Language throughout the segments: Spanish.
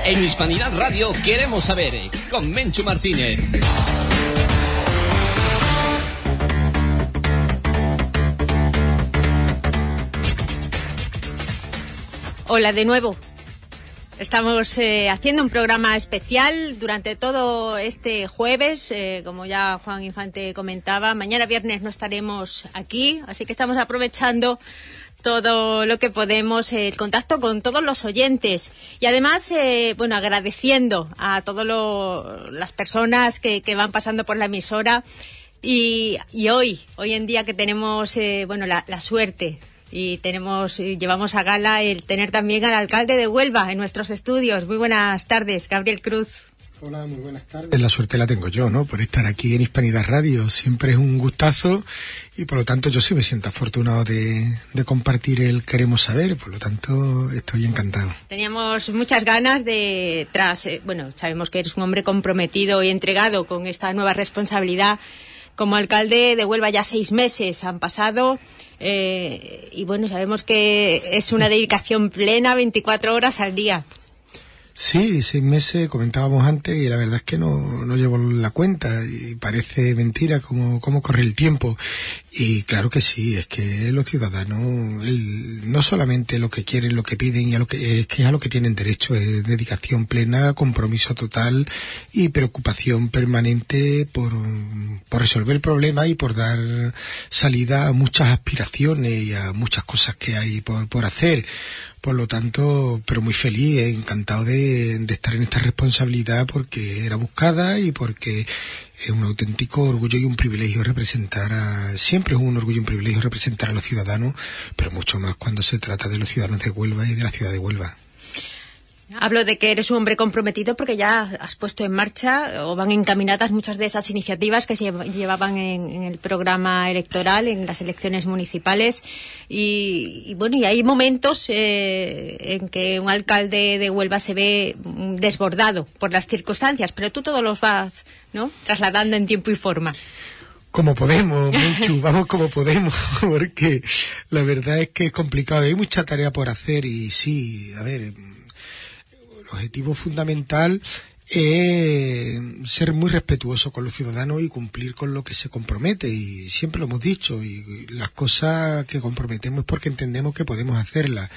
En Hispanidad Radio queremos saber, con Menchu Martínez. Hola de nuevo. Estamos haciendo un programa especial durante todo este jueves, como ya Juan Infante comentaba. Mañana viernes no estaremos aquí, así que estamos aprovechando todo lo que podemos, el contacto con todos los oyentes. Y además, agradeciendo a todas las personas que van pasando por la emisora. Y hoy en día que tenemos la suerte y llevamos a gala el tener también al alcalde de Huelva en nuestros estudios. Muy buenas tardes, Gabriel Cruz. Hola, muy buenas tardes. La suerte la tengo yo, ¿no? Por estar aquí en Hispanidad Radio. Siempre es un gustazo y por lo tanto yo sí me siento afortunado de compartir el Queremos Saber. Por lo tanto estoy encantado. Teníamos muchas ganas sabemos que eres un hombre comprometido y entregado con esta nueva responsabilidad. Como alcalde de Huelva ya 6 meses han pasado sabemos que es una dedicación plena 24 horas al día. Sí, 6 meses, comentábamos antes, y la verdad es que no llevo la cuenta y parece mentira cómo corre el tiempo. Y claro que sí, es que los ciudadanos, no solamente lo que quieren, lo que piden, y es a lo que tienen derecho, es dedicación plena, compromiso total y preocupación permanente por resolver problemas y por dar salida a muchas aspiraciones y a muchas cosas que hay por hacer. Por lo tanto, pero muy feliz, encantado de estar en esta responsabilidad, porque era buscada y porque es un auténtico orgullo y un privilegio siempre es un orgullo y un privilegio representar a los ciudadanos, pero mucho más cuando se trata de los ciudadanos de Huelva y de la ciudad de Huelva. Hablo de que eres un hombre comprometido porque ya has puesto en marcha o van encaminadas muchas de esas iniciativas que se llevaban en el programa electoral, en las elecciones municipales. Y hay momentos en que un alcalde de Huelva se ve desbordado por las circunstancias, pero tú todos los vas, ¿no?, trasladando en tiempo y forma. Como podemos, Menchu, vamos como podemos, porque la verdad es que es complicado, hay mucha tarea por hacer y sí, a ver, el objetivo fundamental es ser muy respetuoso con los ciudadanos y cumplir con lo que se compromete, y siempre lo hemos dicho, y las cosas que comprometemos es porque entendemos que podemos hacerlas.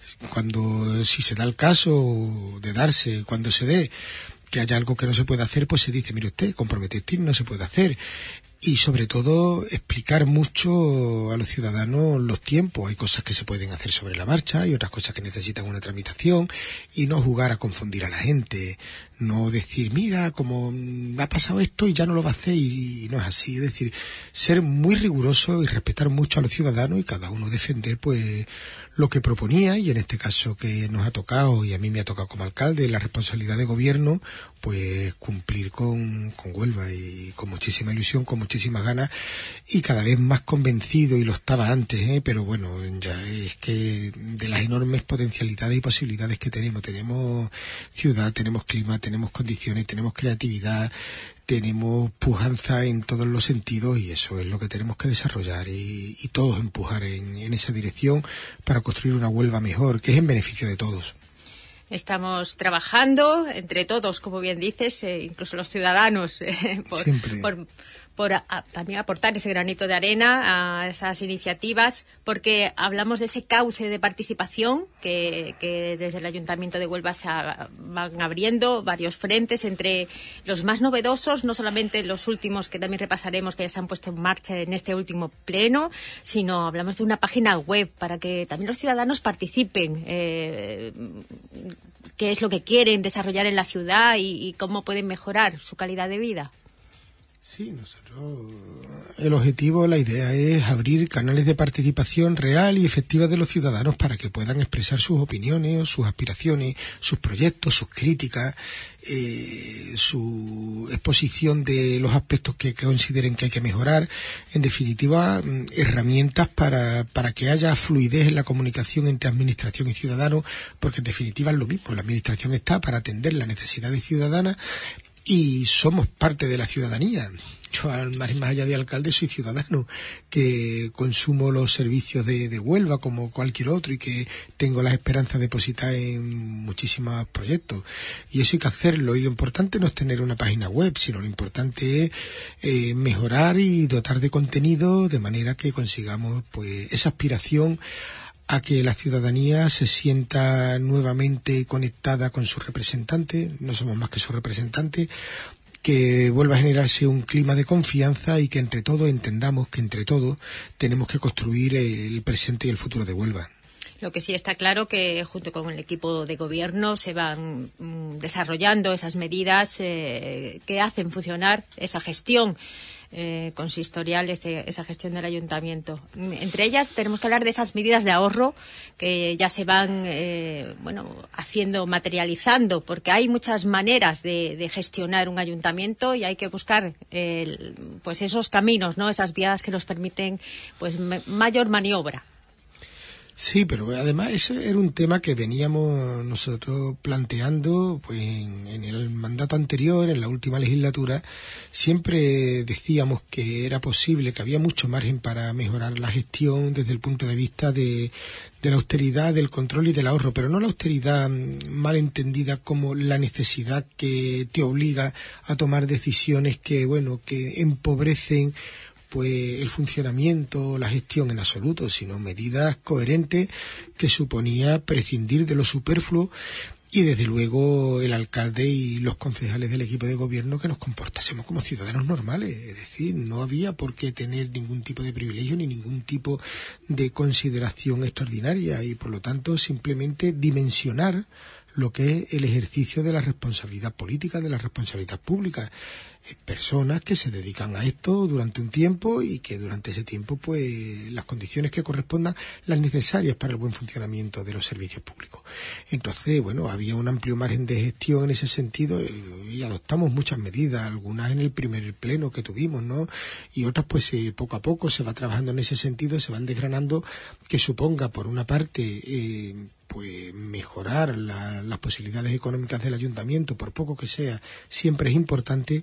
Si se da el caso de darse, cuando se dé que haya algo que no se puede hacer, pues se dice, mire usted, comprometer no se puede hacer. Y sobre todo explicar mucho a los ciudadanos los tiempos. Hay cosas que se pueden hacer sobre la marcha y otras cosas que necesitan una tramitación, y no jugar a confundir a la gente, no decir, mira, como ha pasado esto y ya no lo va a hacer, y no es así. Es decir, ser muy riguroso y respetar mucho a los ciudadanos y cada uno defender pues lo que proponía, y en este caso que nos ha tocado, y a mí me ha tocado como alcalde, la responsabilidad de gobierno, pues cumplir con Huelva, y con muchísima ilusión, con muchísimas ganas, y cada vez más convencido, y lo estaba antes, pero bueno, ya es que de las enormes potencialidades y posibilidades que tenemos ciudad, tenemos clima, tenemos condiciones, tenemos creatividad, tenemos pujanza en todos los sentidos, y eso es lo que tenemos que desarrollar y todos empujar en esa dirección para construir una Huelva mejor, que es en beneficio de todos. Estamos trabajando entre todos, como bien dices, incluso los ciudadanos, por también aportar ese granito de arena a esas iniciativas, porque hablamos de ese cauce de participación que desde el Ayuntamiento de Huelva se van abriendo varios frentes, entre los más novedosos, no solamente los últimos que también repasaremos, que ya se han puesto en marcha en este último pleno, sino hablamos de una página web para que también los ciudadanos participen, qué es lo que quieren desarrollar en la ciudad y cómo pueden mejorar su calidad de vida. Sí, el objetivo, la idea es abrir canales de participación real y efectiva de los ciudadanos para que puedan expresar sus opiniones, sus aspiraciones, sus proyectos, sus críticas, su exposición de los aspectos que consideren que hay que mejorar. En definitiva, herramientas para que haya fluidez en la comunicación entre administración y ciudadano, porque en definitiva es lo mismo. La administración está para atender las necesidades ciudadanas, y somos parte de la ciudadanía. Yo, más allá de alcalde, soy ciudadano, que consumo los servicios de Huelva como cualquier otro y que tengo las esperanzas depositadas en muchísimos proyectos. Y eso hay que hacerlo. Y lo importante no es tener una página web, sino lo importante es mejorar y dotar de contenido de manera que consigamos pues esa aspiración a que la ciudadanía se sienta nuevamente conectada con sus representantes. No somos más que sus representantes, que vuelva a generarse un clima de confianza y que entre todos entendamos que entre todos tenemos que construir el presente y el futuro de Huelva. Lo que sí está claro que junto con el equipo de gobierno se van desarrollando esas medidas que hacen funcionar esa gestión consistorial, esa gestión del ayuntamiento. Entre ellas tenemos que hablar de esas medidas de ahorro que ya se van haciendo, materializando, porque hay muchas maneras de gestionar un ayuntamiento y hay que buscar pues esos caminos, ¿no? Esas vías que nos permiten pues mayor maniobra. Sí, pero además ese era un tema que veníamos nosotros planteando pues en el mandato anterior, en la última legislatura. Siempre decíamos que era posible, que había mucho margen para mejorar la gestión desde el punto de vista de la austeridad, del control y del ahorro, pero no la austeridad mal entendida como la necesidad que te obliga a tomar decisiones que empobrecen pues el funcionamiento, la gestión en absoluto, sino medidas coherentes que suponía prescindir de lo superfluo y desde luego el alcalde y los concejales del equipo de gobierno que nos comportásemos como ciudadanos normales, es decir, no había por qué tener ningún tipo de privilegio ni ningún tipo de consideración extraordinaria y por lo tanto simplemente dimensionar lo que es el ejercicio de la responsabilidad política, de la responsabilidad pública. Personas que se dedican a esto durante un tiempo y que durante ese tiempo pues las condiciones que correspondan, las necesarias para el buen funcionamiento de los servicios públicos. Entonces, había un amplio margen de gestión en ese sentido y adoptamos muchas medidas, algunas en el primer pleno que tuvimos, ¿no? Y otras pues poco a poco se va trabajando en ese sentido, se van desgranando, que suponga por una parte pues mejorar las posibilidades económicas del ayuntamiento, por poco que sea, siempre es importante,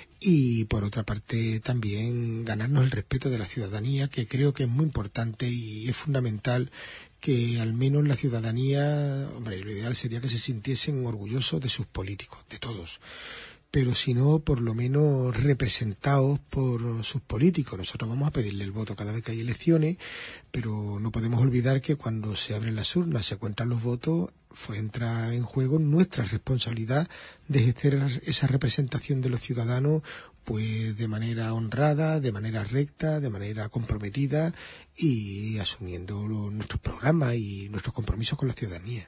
y por otra parte también ganarnos el respeto de la ciudadanía, que creo que es muy importante y es fundamental que al menos la ciudadanía, lo ideal sería que se sintiesen orgullosos de sus políticos, de todos, pero si no, por lo menos representados por sus políticos. Nosotros vamos a pedirle el voto cada vez que hay elecciones, pero no podemos olvidar que cuando se abren las urnas, se cuentan los votos, entra en juego nuestra responsabilidad de ejercer esa representación de los ciudadanos pues de manera honrada, de manera recta, de manera comprometida y asumiendo nuestros programas y nuestros compromisos con la ciudadanía.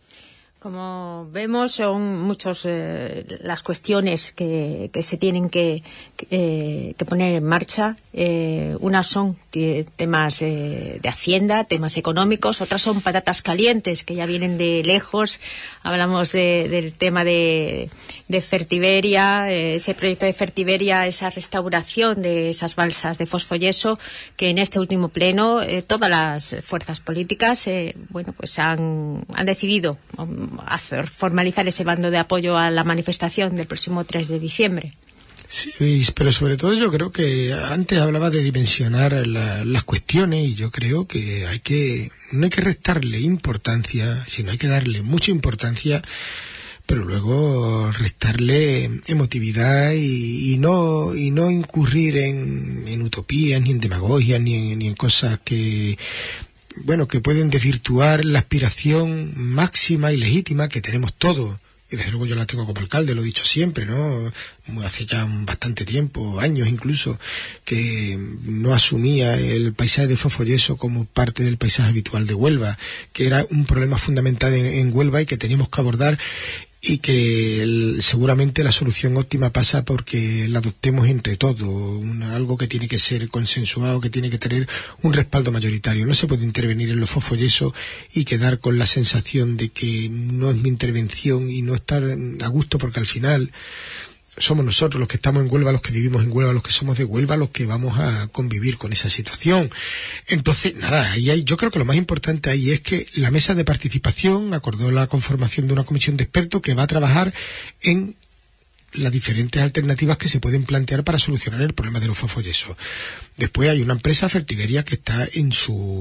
Como vemos, son muchas las cuestiones que se tienen que poner en marcha. Unas son temas de Hacienda, temas económicos, otras son patatas calientes, que ya vienen de lejos. Hablamos del tema de Fertiberia, ese proyecto de Fertiberia, esa restauración de esas balsas de fosfoyeso, que en este último pleno todas las fuerzas políticas pues han decidido formalizar ese bando de apoyo a la manifestación del próximo 3 de diciembre. Sí, pero sobre todo yo creo que antes hablaba de dimensionar las cuestiones y yo creo que no hay que restarle importancia, sino hay que darle mucha importancia, pero luego restarle emotividad y no incurrir en utopías, ni en demagogias, ni en cosas que pueden desvirtuar la aspiración máxima y legítima que tenemos todos. Y desde luego yo la tengo como alcalde, lo he dicho siempre, ¿no? Hace ya bastante tiempo, años incluso, que no asumía el paisaje de fosfoyeso como parte del paisaje habitual de Huelva, que era un problema fundamental en Huelva y que teníamos que abordar, y que seguramente la solución óptima pasa porque la adoptemos entre todos, algo que tiene que ser consensuado, que tiene que tener un respaldo mayoritario. No se puede intervenir en los fosfoyesos y quedar con la sensación de que no es mi intervención y no estar a gusto, porque al final somos nosotros los que estamos en Huelva, los que vivimos en Huelva, los que somos de Huelva, los que vamos a convivir con esa situación. Entonces, yo creo que lo más importante ahí es que la mesa de participación acordó la conformación de una comisión de expertos que va a trabajar en las diferentes alternativas que se pueden plantear para solucionar el problema de los fosfoyesos. Después hay una empresa, Fertiberia, que está en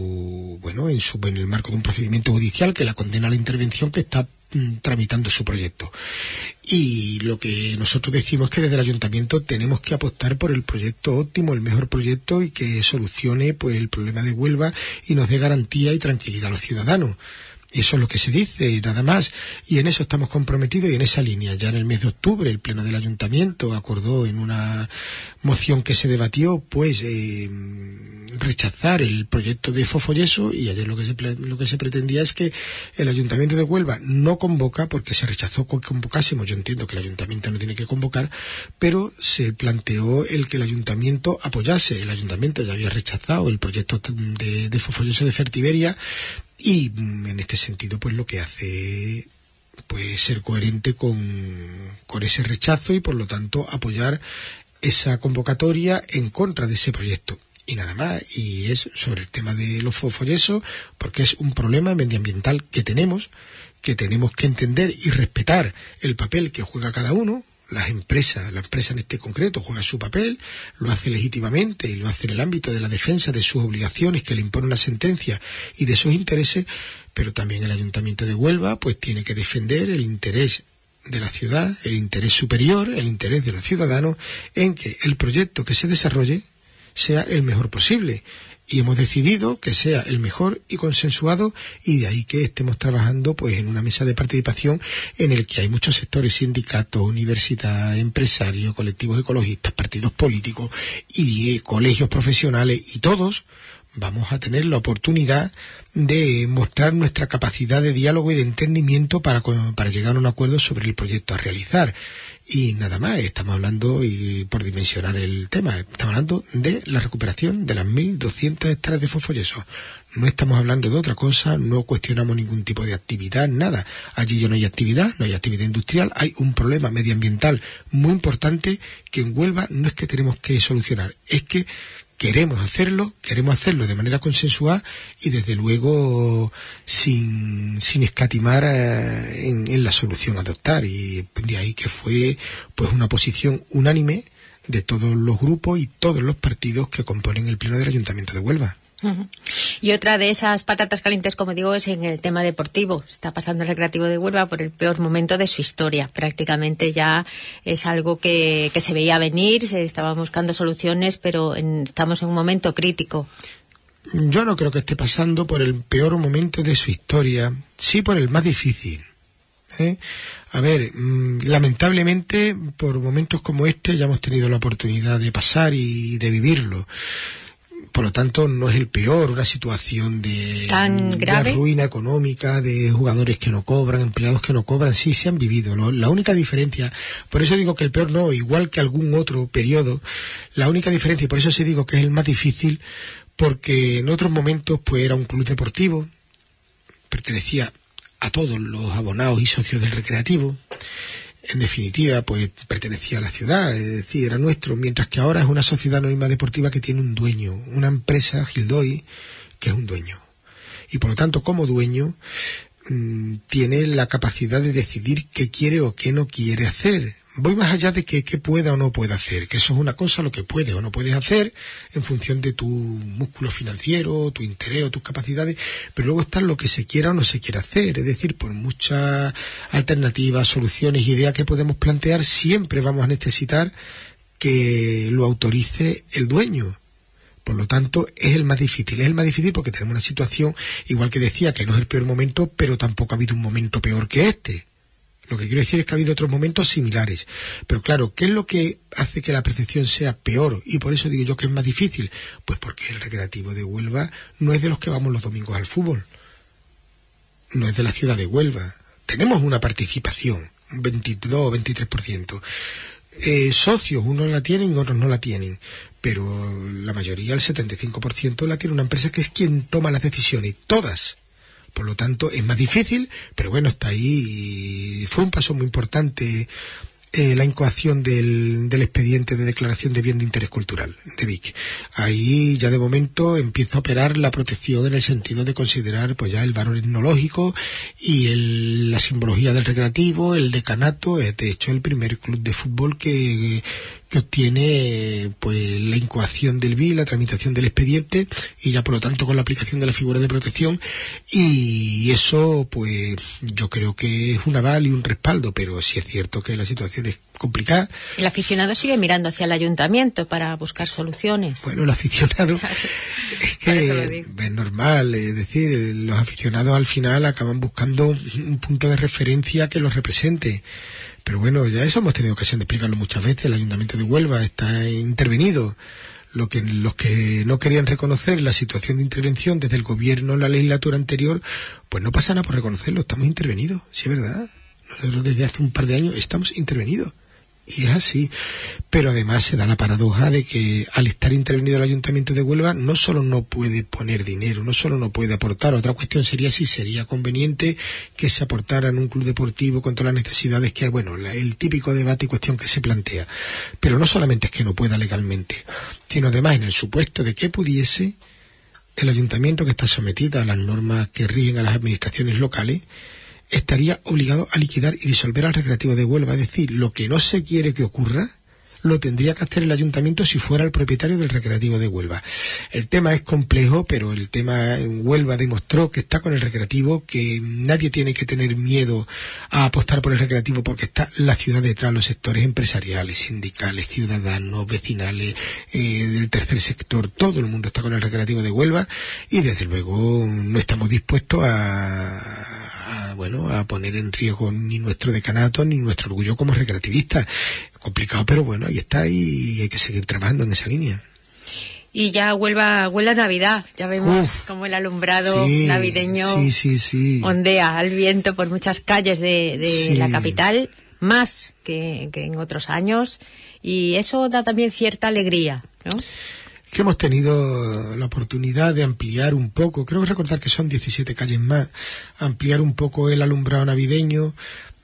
el marco de un procedimiento judicial que la condena a la intervención, que está tramitando su proyecto. Y lo que nosotros decimos es que desde el ayuntamiento tenemos que apostar por el proyecto óptimo, el mejor proyecto, y que solucione pues el problema de Huelva y nos dé garantía y tranquilidad a los ciudadanos. Eso es lo que se dice, nada más. Y en eso estamos comprometidos y en esa línea. Ya en el mes de octubre el Pleno del Ayuntamiento acordó en una moción que se debatió, pues, rechazar el proyecto de fosfoyeso, y ayer lo que se pretendía es que el Ayuntamiento de Huelva no convoca, porque se rechazó que convocásemos. Yo entiendo que el Ayuntamiento no tiene que convocar, pero se planteó el que el Ayuntamiento apoyase. El Ayuntamiento ya había rechazado el proyecto de fosfoyeso de Fertiberia, y en este sentido pues lo que hace pues ser coherente con ese rechazo y por lo tanto apoyar esa convocatoria en contra de ese proyecto. Y nada más, y es sobre el tema de los fosfoyesos, porque es un problema medioambiental que tenemos que entender y respetar el papel que juega cada uno. La empresa en este concreto juega su papel, lo hace legítimamente y lo hace en el ámbito de la defensa de sus obligaciones que le impone una sentencia y de sus intereses, pero también el Ayuntamiento de Huelva pues tiene que defender el interés de la ciudad, el interés superior, el interés de los ciudadanos, en que el proyecto que se desarrolle sea el mejor posible. Y hemos decidido que sea el mejor y consensuado, y de ahí que estemos trabajando pues en una mesa de participación en el que hay muchos sectores, sindicatos, universidad, empresarios, colectivos ecologistas, partidos políticos y colegios profesionales, y todos vamos a tener la oportunidad de mostrar nuestra capacidad de diálogo y de entendimiento para llegar a un acuerdo sobre el proyecto a realizar. Y nada más, estamos hablando, y por dimensionar el tema, estamos hablando de la recuperación de las 1.200 hectáreas de fosfoyesos. No estamos hablando de otra cosa, no cuestionamos ningún tipo de actividad, nada. Allí no hay actividad industrial, hay un problema medioambiental muy importante que en Huelva no es que tenemos que solucionar, es que queremos hacerlo de manera consensuada y desde luego sin escatimar en la solución a adoptar, y de ahí que fue pues una posición unánime de todos los grupos y todos los partidos que componen el Pleno del Ayuntamiento de Huelva. Y otra de esas patatas calientes, como digo, es en el tema deportivo. Está pasando el Recreativo de Huelva por el peor momento de su historia. Prácticamente ya es algo que se veía venir, se estaban buscando soluciones, pero estamos en un momento crítico. Yo no creo que esté pasando por el peor momento de su historia, sí por el más difícil. A ver, lamentablemente por momentos como este ya hemos tenido la oportunidad de pasar y de vivirlo. Por lo tanto, no es el peor, una situación de ruina económica, de jugadores que no cobran, empleados que no cobran, sí se han vivido. La única diferencia, por eso digo que el peor no, igual que algún otro periodo, la única diferencia, y por eso sí digo que es el más difícil, porque en otros momentos pues era un club deportivo, pertenecía a todos los abonados y socios del Recreativo. En definitiva, pues pertenecía a la ciudad, es decir, era nuestro, mientras que ahora es una sociedad anónima deportiva que tiene un dueño, una empresa, Gildoy, que es un dueño. Y por lo tanto, como dueño, tiene la capacidad de decidir qué quiere o qué no quiere hacer. Voy más allá de qué pueda o no pueda hacer, que eso es una cosa, lo que puedes o no puedes hacer en función de tu músculo financiero, tu interés o tus capacidades, pero luego está lo que se quiera o no se quiera hacer, es decir, por muchas alternativas, soluciones, ideas que podemos plantear, siempre vamos a necesitar que lo autorice el dueño. Por lo tanto, es el más difícil porque tenemos una situación, igual que decía, que no es el peor momento, pero tampoco ha habido un momento peor que este. Lo que quiero decir es que ha habido otros momentos similares. Pero claro, ¿qué es lo que hace que la percepción sea peor? Y por eso digo yo que es más difícil. Pues porque el Recreativo de Huelva no es de los que vamos los domingos al fútbol. No es de la ciudad de Huelva. Tenemos una participación, un 22 o 23%. Socios, unos la tienen y otros no la tienen. Pero la mayoría, el 75%, la tiene una empresa que es quien toma las decisiones. Todas. Por lo tanto, es más difícil, pero bueno, está ahí y fue un paso muy importante la incoación del expediente de declaración de bien de interés cultural de Vic. Ahí ya de momento empieza a operar la protección en el sentido de considerar pues ya el valor etnológico y la simbología del recreativo, el decanato. De hecho, el primer club de fútbol que obtiene pues la incoación del BI, la tramitación del expediente, y ya por lo tanto con la aplicación de la figura de protección, y eso pues yo creo que es un aval y un respaldo, pero sí es cierto que la situación es complicada. El aficionado sigue mirando hacia el ayuntamiento para buscar soluciones. Bueno, el aficionado es que es normal, es decir, los aficionados al final acaban buscando un punto de referencia que los represente. Pero bueno, ya eso hemos tenido ocasión de explicarlo muchas veces. El Ayuntamiento de Huelva está intervenido. Los que no querían reconocer la situación de intervención desde el gobierno en la legislatura anterior, pues no pasa nada por reconocerlo, estamos intervenidos, sí es verdad. Nosotros desde hace un par de años estamos intervenidos. Y es así, pero además se da la paradoja de que al estar intervenido el Ayuntamiento de Huelva no solo no puede poner dinero, no solo no puede aportar, otra cuestión sería si sería conveniente que se aportara en un club deportivo con todas las necesidades que hay, bueno, el típico debate y cuestión que se plantea. Pero no solamente es que no pueda legalmente, sino además en el supuesto de que pudiese, el Ayuntamiento, que está sometido a las normas que rigen a las administraciones locales, estaría obligado a liquidar y disolver al Recreativo de Huelva. Es decir, lo que no se quiere que ocurra lo tendría que hacer el Ayuntamiento si fuera el propietario del Recreativo de Huelva. El tema es complejo, pero el tema en Huelva demostró que está con el Recreativo, que nadie tiene que tener miedo a apostar por el Recreativo porque está la ciudad detrás, los sectores empresariales, sindicales, ciudadanos, vecinales, del tercer sector, todo el mundo está con el Recreativo de Huelva, y desde luego no estamos dispuestos a poner en riesgo ni nuestro decanato ni nuestro orgullo como recreativistas. Complicado, pero bueno, ahí está, y hay que seguir trabajando en esa línea. Y ya huele a Navidad, ya vemos como el alumbrado navideño ondea al viento por muchas calles de la capital, más que en otros años, y eso da también cierta alegría, ¿no? Que hemos tenido la oportunidad de ampliar un poco, creo recordar que son 17 calles más, ampliar un poco el alumbrado navideño,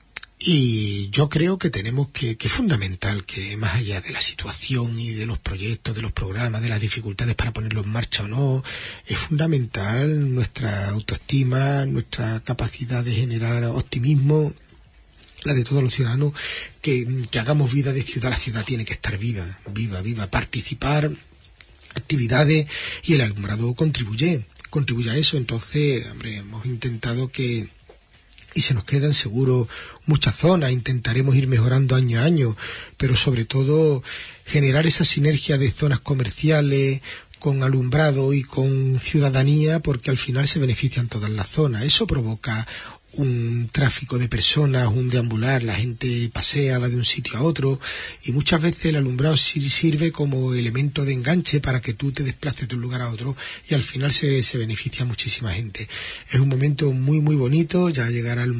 y yo creo que tenemos que es fundamental que más allá de la situación y de los proyectos, de los programas, de las dificultades para ponerlo en marcha o no, es fundamental nuestra autoestima, nuestra capacidad de generar optimismo, la de todos los ciudadanos, que hagamos vida de ciudad. La ciudad tiene que estar viva, participar, actividades, y el alumbrado contribuye a eso. Entonces, hombre, hemos intentado y se nos quedan seguro muchas zonas, intentaremos ir mejorando año a año, pero sobre todo generar esa sinergia de zonas comerciales con alumbrado y con ciudadanía, porque al final se benefician todas las zonas. Eso provoca un tráfico de personas, un deambular, la gente pasea, va de un sitio a otro, y muchas veces el alumbrado sirve como elemento de enganche para que tú te desplaces de un lugar a otro, y al final se beneficia a muchísima gente. Es un momento muy muy bonito, ya llegará el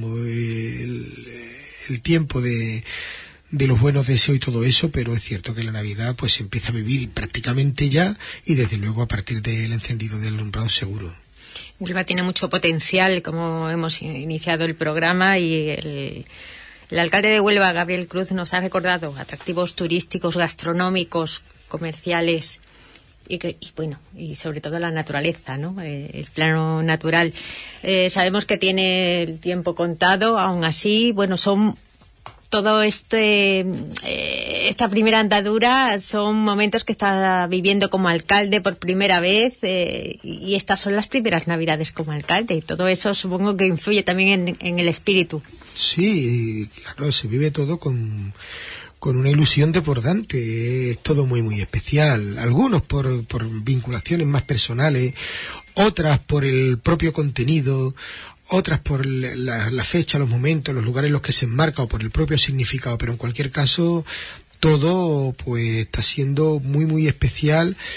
tiempo de los buenos deseos y todo eso, pero es cierto que la Navidad pues se empieza a vivir prácticamente ya, y desde luego a partir del encendido del alumbrado seguro. Huelva tiene mucho potencial, como hemos iniciado el programa, y el alcalde de Huelva, Gabriel Cruz, nos ha recordado atractivos turísticos, gastronómicos, comerciales y sobre todo la naturaleza, ¿no? El plano natural. Sabemos que tiene el tiempo contado, aún así, son todo esta primera andadura, son momentos que está viviendo como alcalde por primera vez, y estas son las primeras Navidades como alcalde, y todo eso supongo que influye también en el espíritu. Sí, claro, se vive todo con una ilusión desbordante, es todo muy muy especial, algunos por vinculaciones más personales, otras por el propio contenido, otras por la fecha, los momentos, los lugares en los que se enmarca, o por el propio significado, pero en cualquier caso todo pues está siendo muy muy especial,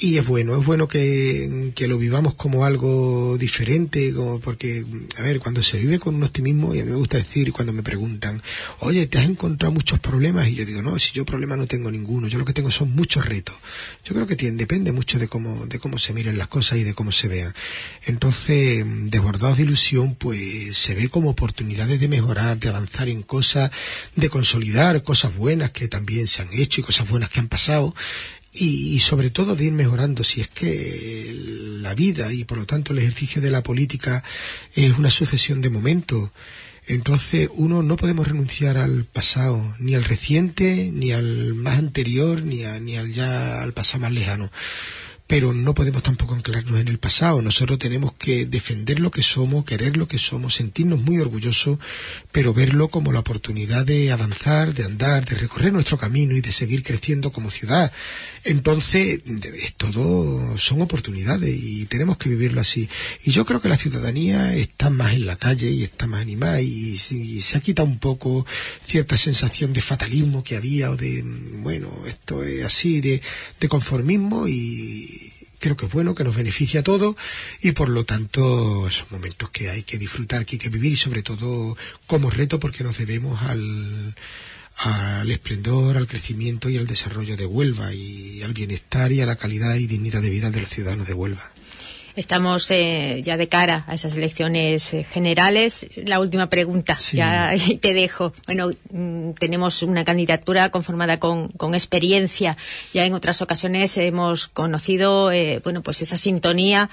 Y es bueno que lo vivamos como algo diferente, porque, a ver, cuando se vive con un optimismo, y a mí me gusta decir, cuando me preguntan, oye, ¿te has encontrado muchos problemas? Y yo digo, no, si yo problemas no tengo ninguno, yo lo que tengo son muchos retos. Yo creo que depende mucho de cómo se miren las cosas y de cómo se vean. Entonces, desbordados de ilusión, pues se ve como oportunidades de mejorar, de avanzar en cosas, de consolidar cosas buenas que también se han hecho y cosas buenas que han pasado. Y sobre todo de ir mejorando, si es que la vida y por lo tanto el ejercicio de la política es una sucesión de momentos. Entonces no podemos renunciar al pasado, ni al reciente, ni al más anterior, ni al pasado más lejano. Pero no podemos tampoco anclarnos en el pasado. Nosotros tenemos que defender lo que somos, querer lo que somos, sentirnos muy orgullosos, pero verlo como la oportunidad de avanzar, de andar, de recorrer nuestro camino y de seguir creciendo como ciudad. Entonces, todo son oportunidades y tenemos que vivirlo así. Y yo creo que la ciudadanía está más en la calle y está más animada y se ha quitado un poco cierta sensación de fatalismo que había o de, bueno, esto es así, de conformismo, y creo que es bueno, que nos beneficia a todos y por lo tanto son momentos que hay que disfrutar, que hay que vivir y sobre todo como reto porque nos debemos al esplendor, al crecimiento y al desarrollo de Huelva y al bienestar y a la calidad y dignidad de vida de los ciudadanos de Huelva. Estamos ya de cara a esas elecciones generales. La última pregunta, sí. Ya te dejo. Bueno, tenemos una candidatura conformada con experiencia. Ya en otras ocasiones hemos conocido pues esa sintonía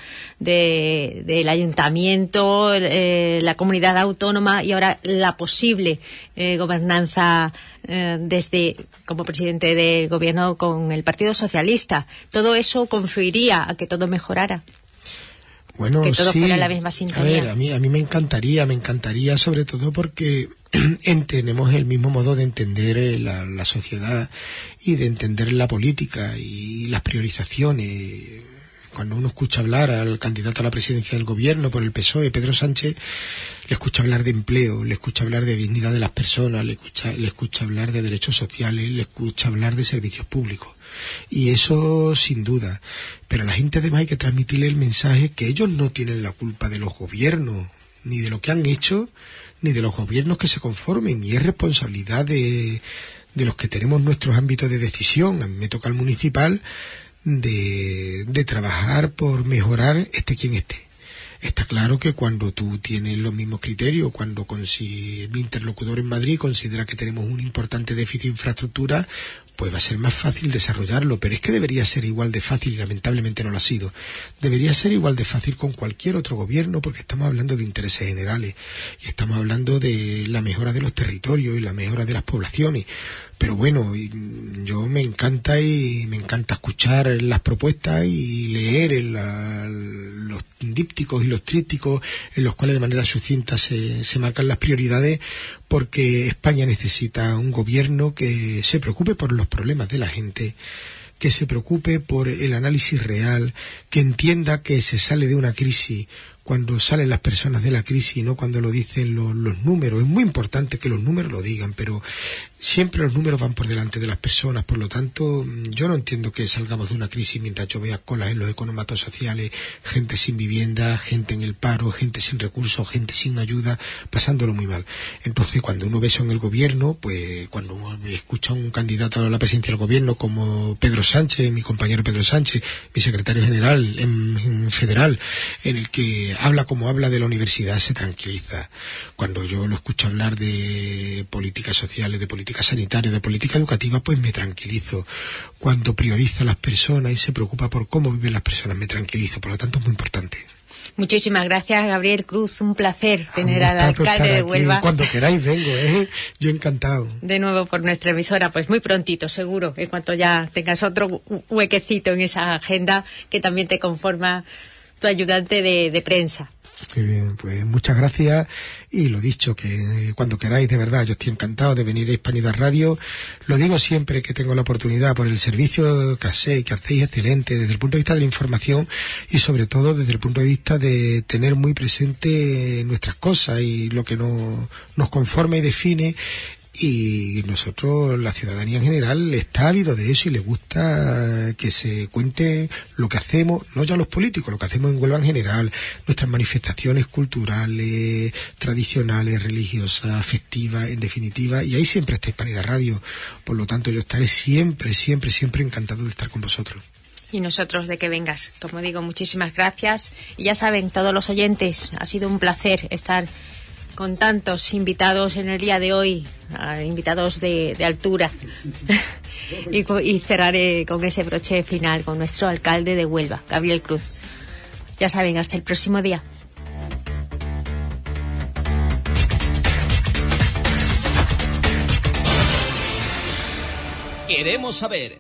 del ayuntamiento, la comunidad autónoma y ahora la posible gobernanza desde como presidente de gobierno con el Partido Socialista. ¿Todo eso confluiría a que todo mejorara? Bueno, que todo sí. fuera la misma sintonía. A ver, a mí me encantaría sobre todo porque tenemos el mismo modo de entender la sociedad y de entender la política y las priorizaciones. Cuando uno escucha hablar al candidato a la presidencia del gobierno por el PSOE, Pedro Sánchez, le escucha hablar de empleo, le escucha hablar de dignidad de las personas, le escucha hablar de derechos sociales, le escucha hablar de servicios públicos. Y eso sin duda. Pero a la gente además hay que transmitirle el mensaje que ellos no tienen la culpa de los gobiernos, ni de lo que han hecho, ni de los gobiernos que se conformen. Y es responsabilidad de los que tenemos nuestros ámbitos de decisión. A mí me toca el municipal de trabajar por mejorar quien esté. Está claro que cuando tú tienes los mismos criterios, cuando mi interlocutor en Madrid considera que tenemos un importante déficit de infraestructura, pues va a ser más fácil desarrollarlo, pero es que debería ser igual de fácil y lamentablemente no lo ha sido. Debería ser igual de fácil con cualquier otro gobierno porque estamos hablando de intereses generales y estamos hablando de la mejora de los territorios y la mejora de las poblaciones. Pero bueno, yo me encanta escuchar las propuestas y leer los dípticos y los trípticos en los cuales de manera sucinta se marcan las prioridades, porque España necesita un gobierno que se preocupe por los problemas de la gente, que se preocupe por el análisis real, que entienda que se sale de una crisis cuando salen las personas de la crisis y no cuando lo dicen los números. Es muy importante que los números lo digan, pero siempre los números van por delante de las personas. Por lo tanto, yo no entiendo que salgamos de una crisis mientras yo vea colas en los economatos sociales, gente sin vivienda, gente en el paro, gente sin recursos, gente sin ayuda, pasándolo muy mal. Entonces, cuando uno ve eso en el gobierno, pues cuando uno escucha a un candidato a la presidencia del gobierno como Pedro Sánchez, mi compañero Pedro Sánchez, mi secretario general en federal, en el que habla como habla de la universidad, se tranquiliza. Cuando yo lo escucho hablar de políticas sociales, de política sanitaria, de política educativa, pues me tranquilizo. Cuando prioriza a las personas y se preocupa por cómo viven las personas, me tranquilizo. Por lo tanto, es muy importante. Muchísimas gracias, Gabriel Cruz. Un placer tener al alcalde de Huelva. Cuando queráis vengo, yo encantado. De nuevo por nuestra emisora, pues muy prontito, seguro, en cuanto ya tengas otro huequecito en esa agenda que también te conforma tu ayudante de prensa. Muy bien, pues muchas gracias y lo dicho, que cuando queráis, de verdad, yo estoy encantado de venir a Hispanidad Radio. Lo digo siempre que tengo la oportunidad por el servicio que hacéis excelente desde el punto de vista de la información y sobre todo desde el punto de vista de tener muy presente nuestras cosas y lo que nos conforma y define. y nosotros, la ciudadanía en general, está ávido de eso y le gusta que se cuente lo que hacemos, no ya los políticos, lo que hacemos en Huelva en general, nuestras manifestaciones culturales, tradicionales, religiosas, festivas, en definitiva, y ahí siempre está Hispanidad Radio. Por lo tanto, yo estaré siempre encantado de estar con vosotros. Y nosotros de que vengas. Como digo, muchísimas gracias. Y ya saben, todos los oyentes, ha sido un placer estar con tantos invitados en el día de hoy, invitados de altura. y cerraré con ese broche final con nuestro alcalde de Huelva, Gabriel Cruz. Ya saben, hasta el próximo día. Queremos saber.